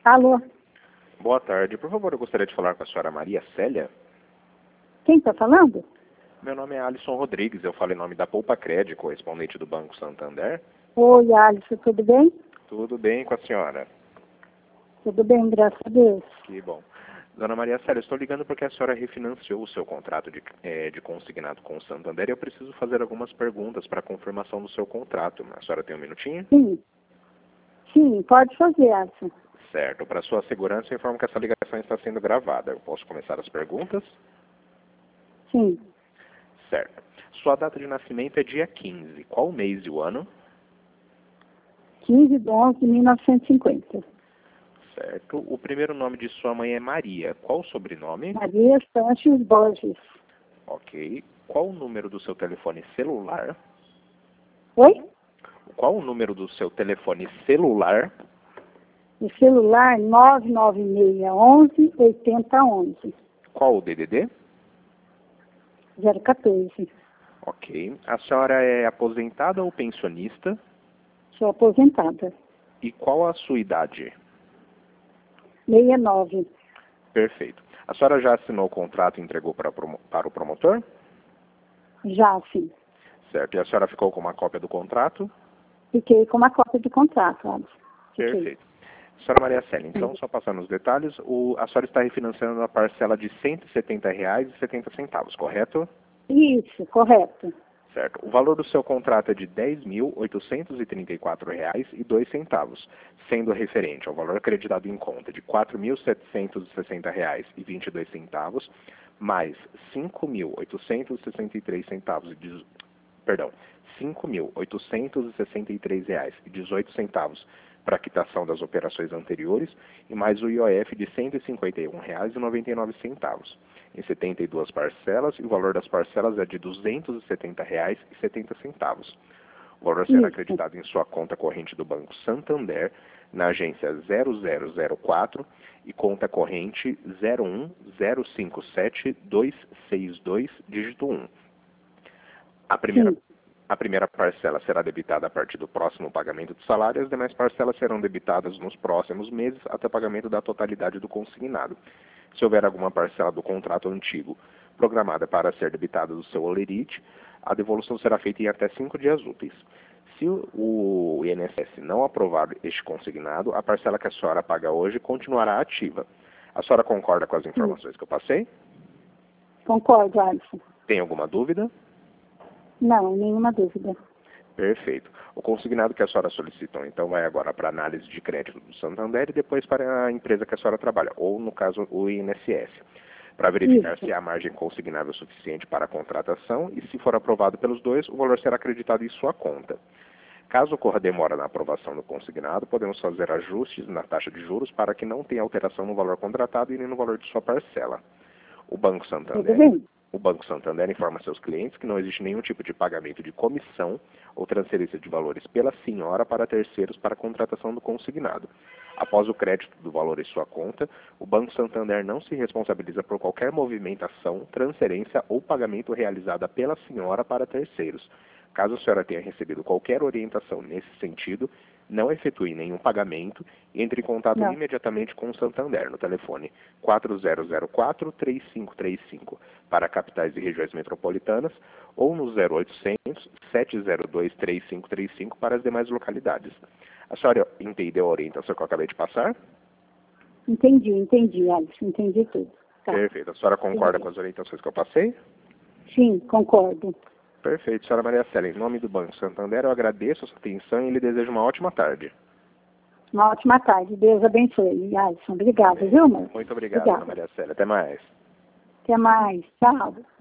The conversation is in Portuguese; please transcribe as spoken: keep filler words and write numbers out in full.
Alô? Boa tarde. Por favor, eu gostaria de falar com a senhora Maria Célia. Quem está falando? Meu nome é Alisson Rodrigues. Eu falo em nome da Poupa Cred, correspondente do Banco Santander. Oi, Alisson, tudo bem? Tudo bem com a senhora? Tudo bem, graças a Deus. Que bom. Dona Maria Célia, estou ligando porque a senhora refinanciou o seu contrato de, é, de consignado com o Santander e eu preciso fazer algumas perguntas para a confirmação do seu contrato. A senhora tem um minutinho? Sim. Sim, pode fazer, Alisson. Certo. Para sua segurança, eu informo que essa ligação está sendo gravada. Eu posso começar as perguntas? Sim. Certo. Sua data de nascimento é dia quinze. Qual o mês e o ano? quinze de onze de mil novecentos e cinquenta. Certo. O primeiro nome de sua mãe é Maria. Qual o sobrenome? Maria Sanches Borges. Ok. Qual o número do seu telefone celular? Oi? Qual o número do seu telefone celular? O celular nove nove seis onze oitenta onze. Qual o D D D? zero quatorze. Ok. A senhora é aposentada ou pensionista? Sou aposentada. E qual a sua idade? sessenta e nove. Perfeito. A senhora já assinou o contrato e entregou para, promo para o promotor? Já, sim. Certo. E a senhora ficou com uma cópia do contrato? Fiquei com uma cópia de contrato, Alisson. Fiquei. Perfeito. Senhora Maria Célia, então, só passando os detalhes, o, a senhora está refinanciando a parcela de cento e setenta reais e setenta centavos, correto? Isso, correto. Certo. O valor do seu contrato é de dez mil oitocentos e trinta e quatro reais e dois centavos, sendo referente ao valor acreditado em conta de quatro mil setecentos e sessenta reais e vinte e dois centavos, mais cinco mil oitocentos e sessenta e três centavos e dezoito, perdão, cinco mil oitocentos e sessenta e três reais e dezoito centavos para a quitação das operações anteriores e mais o I O F de cento e cinquenta e um reais e noventa e nove centavos, em setenta e duas parcelas, e o valor das parcelas é de duzentos e setenta reais e setenta centavos. O valor será Isso. acreditado em sua conta corrente do Banco Santander, na agência zero zero zero quatro e conta corrente zero um zero cinco sete dois seis dois, dígito um. A primeira Sim. A primeira parcela será debitada a partir do próximo pagamento do salário e as demais parcelas serão debitadas nos próximos meses até o pagamento da totalidade do consignado. Se houver alguma parcela do contrato antigo programada para ser debitada do seu holerite, a devolução será feita em até cinco dias úteis. Se o I N S S não aprovar este consignado, a parcela que a senhora paga hoje continuará ativa. A senhora concorda com as informações que eu passei? Concordo, Alisson. Tem alguma dúvida? Não, nenhuma dúvida. Perfeito. O consignado que a senhora solicitou, então, vai agora para a análise de crédito do Santander e depois para a empresa que a senhora trabalha, ou, no caso, o I N S S, para verificar Isso. se há margem consignável suficiente para a contratação e, se for aprovado pelos dois, o valor será acreditado em sua conta. Caso ocorra demora na aprovação do consignado, podemos fazer ajustes na taxa de juros para que não tenha alteração no valor contratado e nem no valor de sua parcela. O Banco Santander... Tudo bem. O Banco Santander informa seus clientes que não existe nenhum tipo de pagamento de comissão ou transferência de valores pela senhora para terceiros para a contratação do consignado. Após o crédito do valor em sua conta, o Banco Santander não se responsabiliza por qualquer movimentação, transferência ou pagamento realizada pela senhora para terceiros. Caso a senhora tenha recebido qualquer orientação nesse sentido, não efetue nenhum pagamento e entre em contato Não. imediatamente com o Santander no telefone quatro zero zero quatro, três cinco três cinco para capitais e regiões metropolitanas ou no zero oitocentos, sete zero dois, três cinco três cinco para as demais localidades. A senhora entendeu a orientação que eu acabei de passar? Entendi, entendi, Alisson. Entendi tudo. Tá. Perfeito. A senhora concorda com as orientações que eu passei? Sim, concordo. Perfeito. Senhora Maria Célia, em nome do Banco Santander, eu agradeço a sua atenção e lhe desejo uma ótima tarde. Uma ótima tarde. Deus abençoe, Alisson. Obrigada, viu, amor? Muito obrigado, Obrigada. Dona Maria Célia. Até mais. Até mais. Tchau.